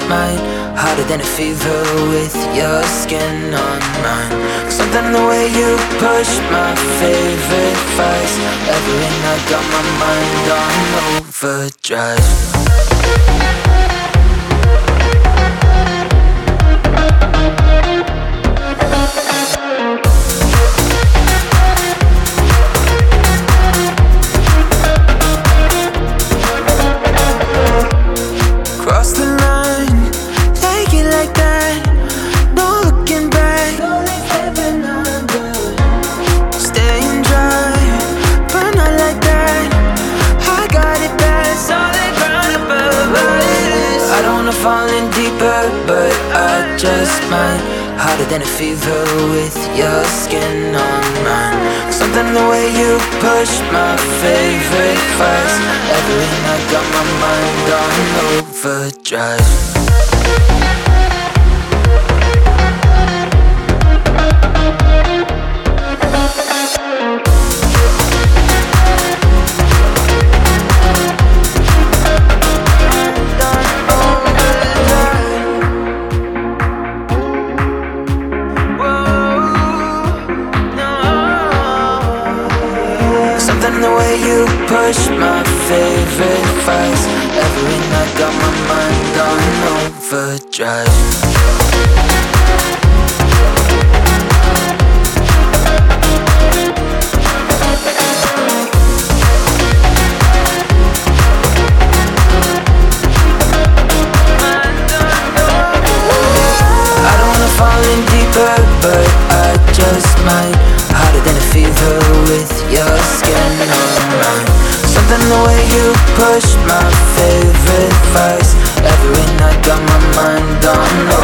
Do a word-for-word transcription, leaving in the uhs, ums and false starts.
might, harder than a fever with your skin on mine. Something in the way you push my favorite vice. Every night got my mind on overdrive. Cross the line, take it like that, no looking back. Staying dry, but not like that. I got it bad, solid ground above us. I don't wanna fall in deeper, but I just might. Harder than a fever with your skin on mine. Something in the way you push my favorite vice. Every night got my mind on overdrive. Something in the way you push my favorite vice. Every night got my mind on overdrive. I don't wanna fall in deeper, but I just might. Harder than a fever with your skin on mine. Something in the way you push my favorite vice. Every night got my mind on